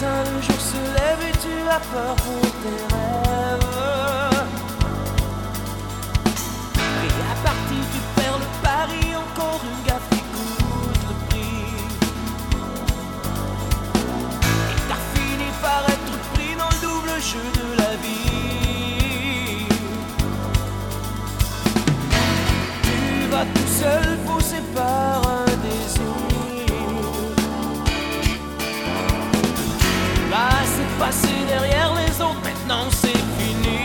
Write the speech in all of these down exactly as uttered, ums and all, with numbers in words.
matin, le jour se lève et tu as peur pour tes rêves. Et à partir tu perds le pari, encore une gaffe qui coûte le prix. Et t'as fini par être pris dans le double jeu de la vie. Tu vas tout seul, poussé par un désir. Là c'est passé derrière les autres, maintenant c'est fini.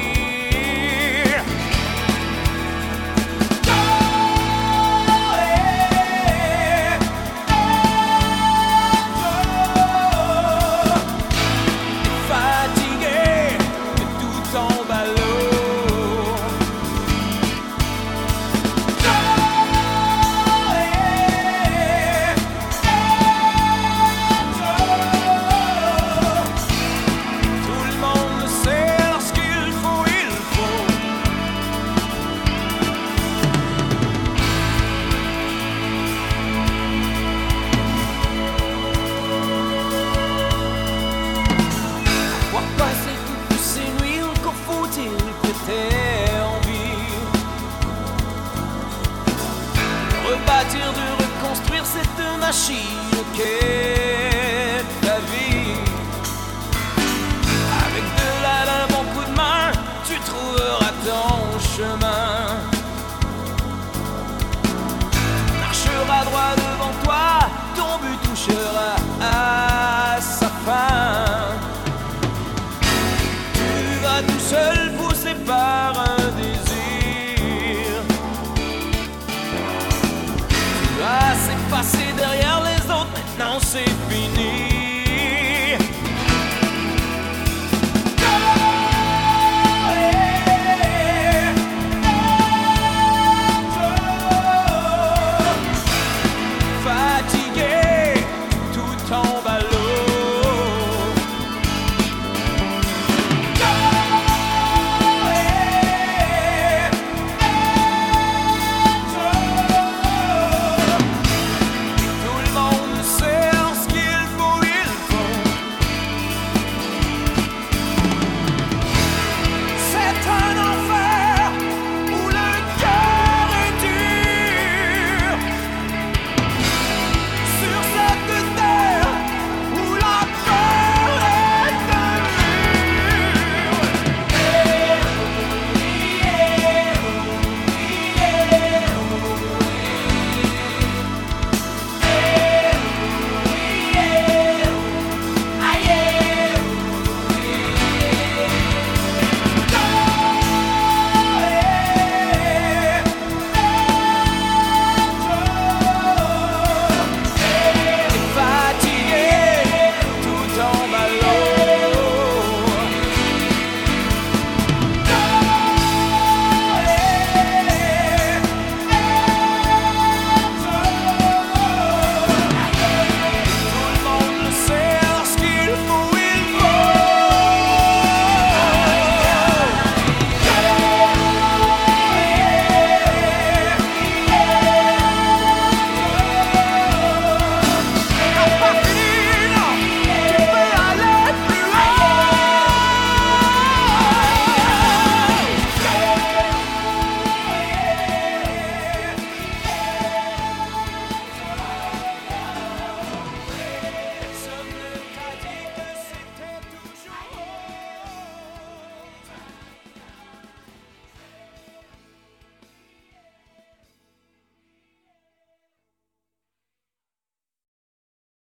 Rebâtir, de reconstruire cette machine qu'est ta vie. Avec de la un bon coup de main, tu trouveras ton chemin. Tu marcheras droit devant toi, ton but touchera à sa fin. Tu vas tout seul, poussé par un désir. Ah, c'est passé derrière les autres, maintenant c'est fini.